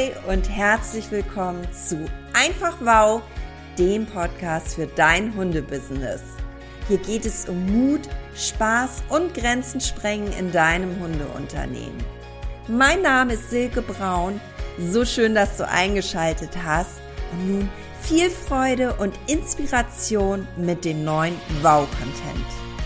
Hi und herzlich willkommen zu Einfach Wow, dem Podcast für dein Hundebusiness. Hier geht es um Mut, Spaß und Grenzen sprengen in deinem Hundeunternehmen. Mein Name ist Silke Braun. So schön, dass du eingeschaltet hast. Und nun viel Freude und Inspiration mit dem neuen Wow-Content.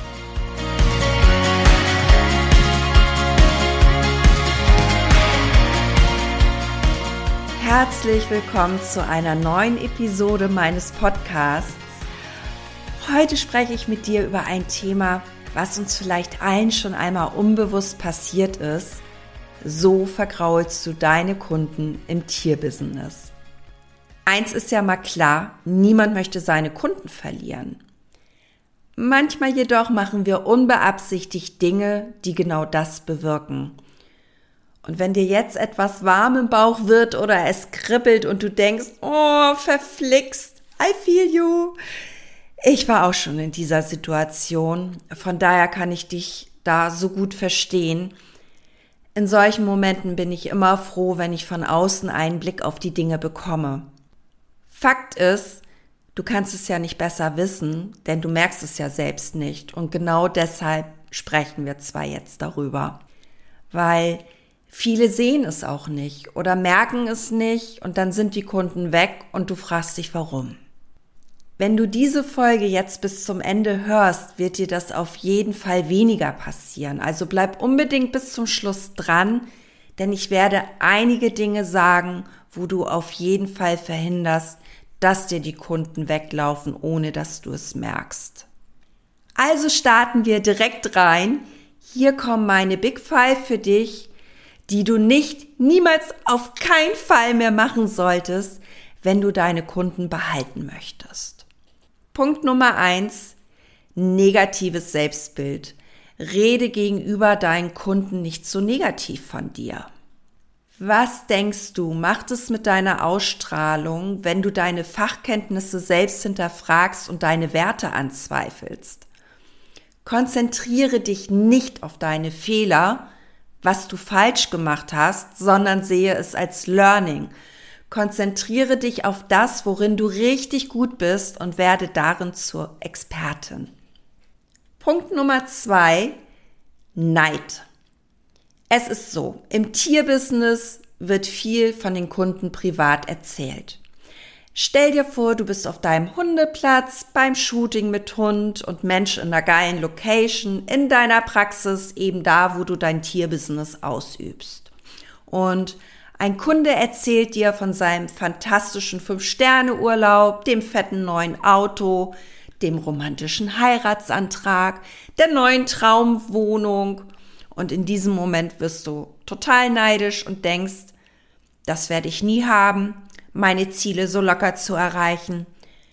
Herzlich willkommen zu einer neuen Episode meines Podcasts. Heute spreche ich mit dir über ein Thema, was uns vielleicht allen schon einmal unbewusst passiert ist. So vergraulst du deine Kunden im Tierbusiness. Eins ist ja mal klar, niemand möchte seine Kunden verlieren. Manchmal jedoch machen wir unbeabsichtigt Dinge, die genau das bewirken. Und wenn dir jetzt etwas warm im Bauch wird oder es kribbelt und du denkst, oh, verflixt, I feel you. Ich war auch schon in dieser Situation, von daher kann ich dich da so gut verstehen. In solchen Momenten bin ich immer froh, wenn ich von außen einen Blick auf die Dinge bekomme. Fakt ist, du kannst es ja nicht besser wissen, denn du merkst es ja selbst nicht. Und genau deshalb sprechen wir zwar jetzt darüber, weil viele sehen es auch nicht oder merken es nicht und dann sind die Kunden weg und du fragst dich, warum. Wenn du diese Folge jetzt bis zum Ende hörst, wird dir das auf jeden Fall weniger passieren. Also bleib unbedingt bis zum Schluss dran, denn ich werde einige Dinge sagen, wo du auf jeden Fall verhinderst, dass dir die Kunden weglaufen, ohne dass du es merkst. Also starten wir direkt rein. Hier kommen meine Big Five für dich, die du niemals auf keinen Fall mehr machen solltest, wenn du deine Kunden behalten möchtest. Punkt Nummer 1, negatives Selbstbild. Rede gegenüber deinen Kunden nicht so negativ von dir. Was denkst du, macht es mit deiner Ausstrahlung, wenn du deine Fachkenntnisse selbst hinterfragst und deine Werte anzweifelst? Konzentriere dich nicht auf deine Fehler, was du falsch gemacht hast, sondern sehe es als Learning. Konzentriere dich auf das, worin du richtig gut bist und werde darin zur Expertin. Punkt Nummer 2, Neid. Es ist so, im Tierbusiness wird viel von den Kunden privat erzählt. Stell dir vor, du bist auf deinem Hundeplatz, beim Shooting mit Hund und Mensch in einer geilen Location, in deiner Praxis, eben da, wo du dein Tierbusiness ausübst. Und ein Kunde erzählt dir von seinem fantastischen 5-Sterne-Urlaub, dem fetten neuen Auto, dem romantischen Heiratsantrag, der neuen Traumwohnung. Und in diesem Moment wirst du total neidisch und denkst, das werde ich nie haben, meine Ziele so locker zu erreichen.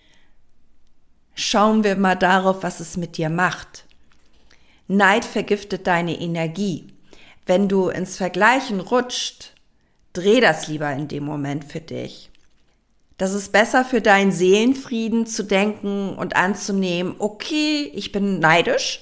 Schauen wir mal darauf, was es mit dir macht. Neid vergiftet deine Energie. Wenn du ins Vergleichen rutscht, dreh das lieber in dem Moment für dich. Das ist besser für deinen Seelenfrieden zu denken und anzunehmen, okay, ich bin neidisch.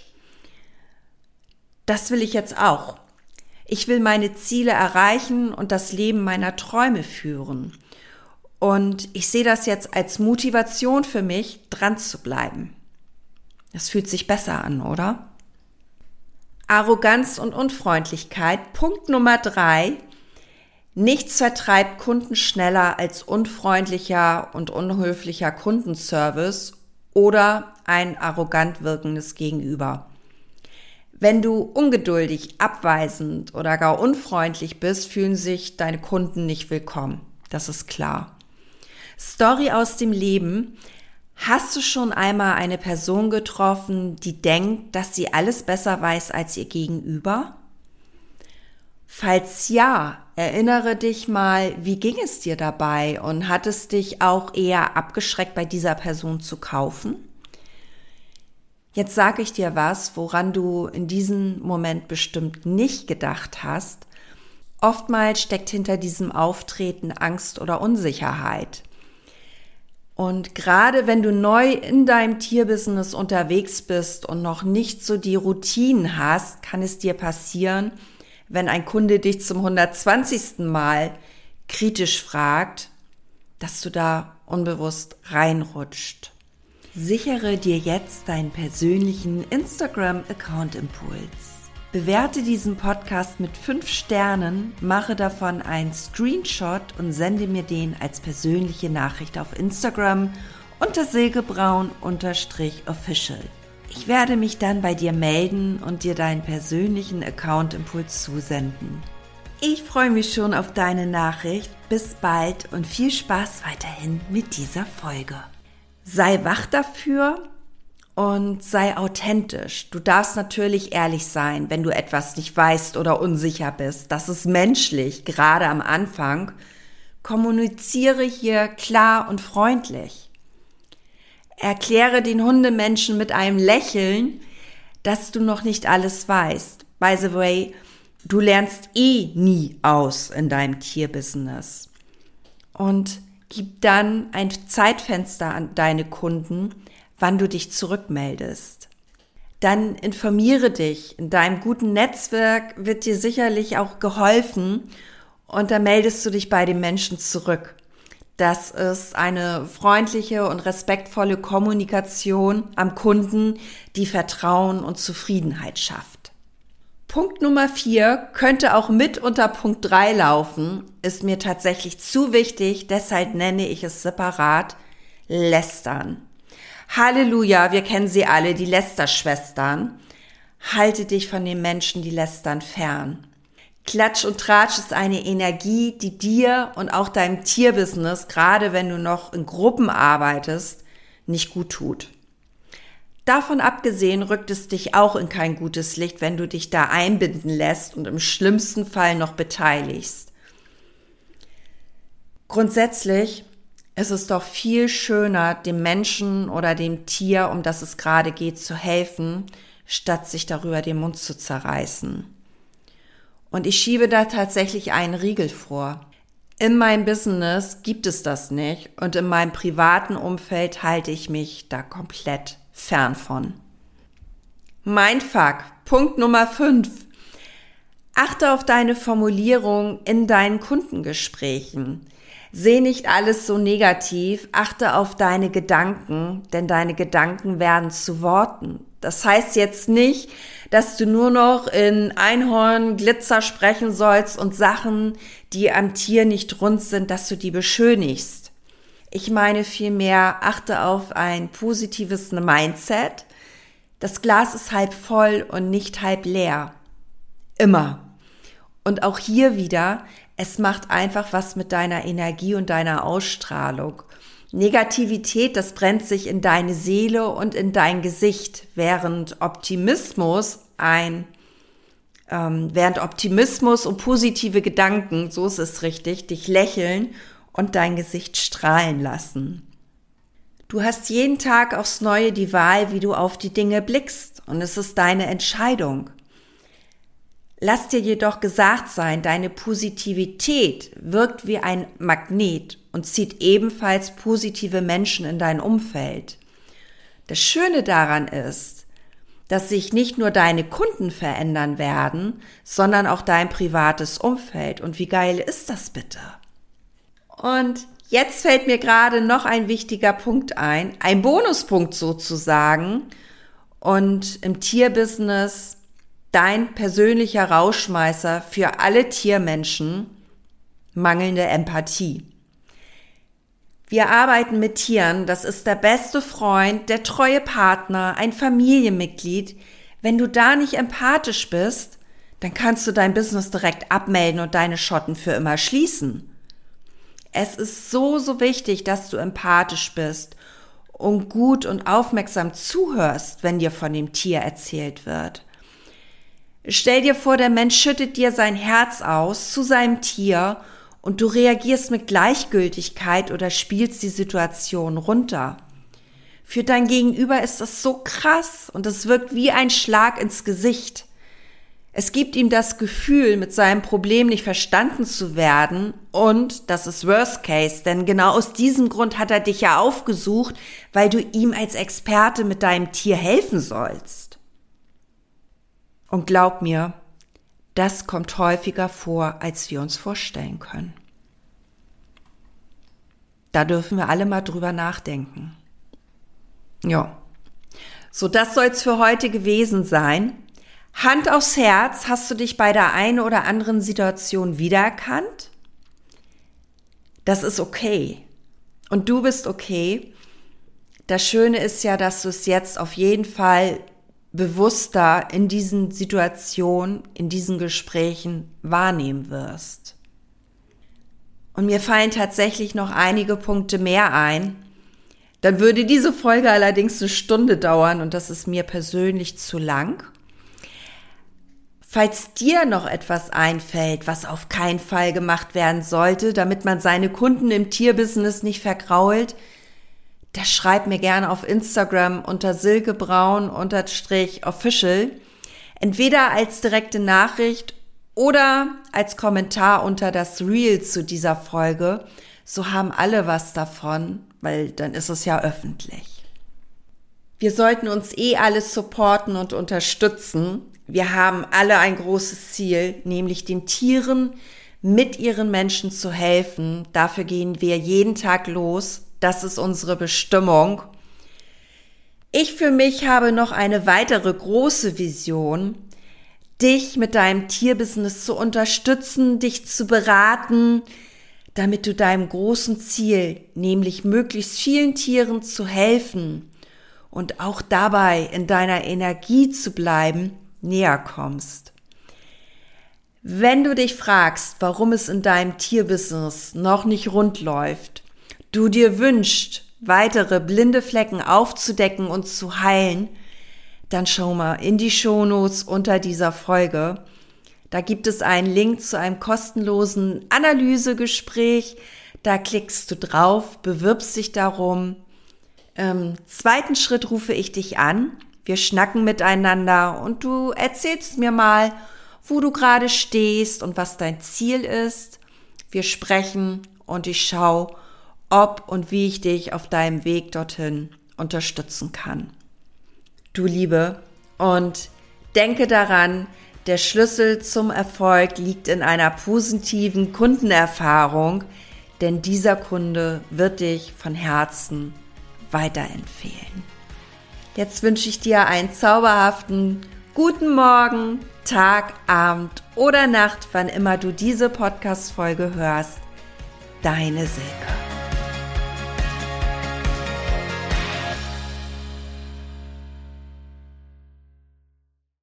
Das will ich jetzt auch. Ich will meine Ziele erreichen und das Leben meiner Träume führen. Und ich sehe das jetzt als Motivation für mich, dran zu bleiben. Das fühlt sich besser an, oder? Arroganz und Unfreundlichkeit. Punkt Nummer 3. Nichts vertreibt Kunden schneller als unfreundlicher und unhöflicher Kundenservice oder ein arrogant wirkendes Gegenüber. Wenn du ungeduldig, abweisend oder gar unfreundlich bist, fühlen sich deine Kunden nicht willkommen. Das ist klar. Story aus dem Leben. Hast du schon einmal eine Person getroffen, die denkt, dass sie alles besser weiß als ihr Gegenüber? Falls ja, erinnere dich mal, wie ging es dir dabei und hat es dich auch eher abgeschreckt, bei dieser Person zu kaufen? Jetzt sage ich dir was, woran du in diesem Moment bestimmt nicht gedacht hast. Oftmals steckt hinter diesem Auftreten Angst oder Unsicherheit. Und gerade wenn du neu in deinem Tierbusiness unterwegs bist und noch nicht so die Routinen hast, kann es dir passieren, wenn ein Kunde dich zum 120. Mal kritisch fragt, dass du da unbewusst reinrutscht. Sichere dir jetzt deinen persönlichen Instagram-Account-Impuls. Bewerte diesen Podcast mit 5 Sternen, mache davon einen Screenshot und sende mir den als persönliche Nachricht auf Instagram unter silkebraun_official. Ich werde mich dann bei dir melden und dir deinen persönlichen Account-Impuls zusenden. Ich freue mich schon auf deine Nachricht. Bis bald und viel Spaß weiterhin mit dieser Folge. Sei wach dafür und sei authentisch. Du darfst natürlich ehrlich sein, wenn du etwas nicht weißt oder unsicher bist. Das ist menschlich, gerade am Anfang. Kommuniziere hier klar und freundlich. Erkläre den Hundemenschen mit einem Lächeln, dass du noch nicht alles weißt. By the way, du lernst nie aus in deinem Tierbusiness. Und gib dann ein Zeitfenster an deine Kunden, wann du dich zurückmeldest. Dann informiere dich. In deinem guten Netzwerk wird dir sicherlich auch geholfen und dann meldest du dich bei den Menschen zurück. Das ist eine freundliche und respektvolle Kommunikation am Kunden, die Vertrauen und Zufriedenheit schafft. Punkt Nummer 4 könnte auch mit unter Punkt 3 laufen, ist mir tatsächlich zu wichtig, deshalb nenne ich es separat Lästern. Halleluja, wir kennen sie alle, die Lästerschwestern. Halte dich von den Menschen, die lästern, fern. Klatsch und Tratsch ist eine Energie, die dir und auch deinem Tierbusiness, gerade wenn du noch in Gruppen arbeitest, nicht gut tut. Davon abgesehen rückt es dich auch in kein gutes Licht, wenn du dich da einbinden lässt und im schlimmsten Fall noch beteiligst. Grundsätzlich ist es doch viel schöner, dem Menschen oder dem Tier, um das es gerade geht, zu helfen, statt sich darüber den Mund zu zerreißen. Und ich schiebe da tatsächlich einen Riegel vor. In meinem Business gibt es das nicht und in meinem privaten Umfeld halte ich mich da komplett fern von. Mindfuck, Punkt Nummer 5. Achte auf deine Formulierung in deinen Kundengesprächen. Seh nicht alles so negativ, achte auf deine Gedanken, denn deine Gedanken werden zu Worten. Das heißt jetzt nicht, dass du nur noch in Einhorn-Glitzer sprechen sollst und Sachen, die am Tier nicht rund sind, dass du die beschönigst. Ich meine vielmehr, achte auf ein positives Mindset. Das Glas ist halb voll und nicht halb leer. Immer. Und auch hier wieder, es macht einfach was mit deiner Energie und deiner Ausstrahlung. Negativität, das brennt sich in deine Seele und in dein Gesicht, während Optimismus und positive Gedanken, so ist es richtig, dich lächeln und dein Gesicht strahlen lassen. Du hast jeden Tag aufs Neue die Wahl, wie du auf die Dinge blickst, und es ist deine Entscheidung. Lass dir jedoch gesagt sein, deine Positivität wirkt wie ein Magnet und zieht ebenfalls positive Menschen in dein Umfeld. Das Schöne daran ist, dass sich nicht nur deine Kunden verändern werden, sondern auch dein privates Umfeld. Und wie geil ist das bitte? Und jetzt fällt mir gerade noch ein wichtiger Punkt ein Bonuspunkt sozusagen. Und im Tierbusiness dein persönlicher Rausschmeißer für alle Tiermenschen: mangelnde Empathie. Wir arbeiten mit Tieren, das ist der beste Freund, der treue Partner, ein Familienmitglied. Wenn du da nicht empathisch bist, dann kannst du dein Business direkt abmelden und deine Schotten für immer schließen. Es ist so wichtig, dass du empathisch bist und gut und aufmerksam zuhörst, wenn dir von dem Tier erzählt wird. Stell dir vor, der Mensch schüttet dir sein Herz aus zu seinem Tier und du reagierst mit Gleichgültigkeit oder spielst die Situation runter. Für dein Gegenüber ist das so krass und es wirkt wie ein Schlag ins Gesicht. Es gibt ihm das Gefühl, mit seinem Problem nicht verstanden zu werden, und das ist Worst Case, denn genau aus diesem Grund hat er dich ja aufgesucht, weil du ihm als Experte mit deinem Tier helfen sollst. Und glaub mir, das kommt häufiger vor, als wir uns vorstellen können. Da dürfen wir alle mal drüber nachdenken. Ja, so das soll's für heute gewesen sein. Hand aufs Herz, hast du dich bei der einen oder anderen Situation wiedererkannt? Das ist okay. Und du bist okay. Das Schöne ist ja, dass du es jetzt auf jeden Fall bewusster in diesen Situationen, in diesen Gesprächen wahrnehmen wirst. Und mir fallen tatsächlich noch einige Punkte mehr ein. Dann würde diese Folge allerdings 1 Stunde dauern und das ist mir persönlich zu lang. Falls dir noch etwas einfällt, was auf keinen Fall gemacht werden sollte, damit man seine Kunden im Tierbusiness nicht vergrault, das schreib mir gerne auf Instagram unter silkebraun_official, entweder als direkte Nachricht oder als Kommentar unter das Reel zu dieser Folge. So haben alle was davon, weil dann ist es ja öffentlich. Wir sollten uns alle supporten und unterstützen. Wir haben alle ein großes Ziel, nämlich den Tieren mit ihren Menschen zu helfen. Dafür gehen wir jeden Tag los. Das ist unsere Bestimmung. Ich für mich habe noch eine weitere große Vision, dich mit deinem Tierbusiness zu unterstützen, dich zu beraten, damit du deinem großen Ziel, nämlich möglichst vielen Tieren zu helfen und auch dabei in deiner Energie zu bleiben, näher kommst. Wenn du dich fragst, warum es in deinem Tierbusiness noch nicht rund läuft, du dir wünschst, weitere blinde Flecken aufzudecken und zu heilen, dann schau mal in die Shownotes unter dieser Folge. Da gibt es einen Link zu einem kostenlosen Analysegespräch. Da klickst du drauf, bewirbst dich darum. Im 2. Schritt rufe ich dich an. Wir schnacken miteinander und du erzählst mir mal, wo du gerade stehst und was dein Ziel ist. Wir sprechen und ich schaue, ob und wie ich dich auf deinem Weg dorthin unterstützen kann. Du Liebe, und denke daran, der Schlüssel zum Erfolg liegt in einer positiven Kundenerfahrung, denn dieser Kunde wird dich von Herzen weiterempfehlen. Jetzt wünsche ich dir einen zauberhaften guten Morgen, Tag, Abend oder Nacht, wann immer du diese Podcast-Folge hörst. Deine Silke.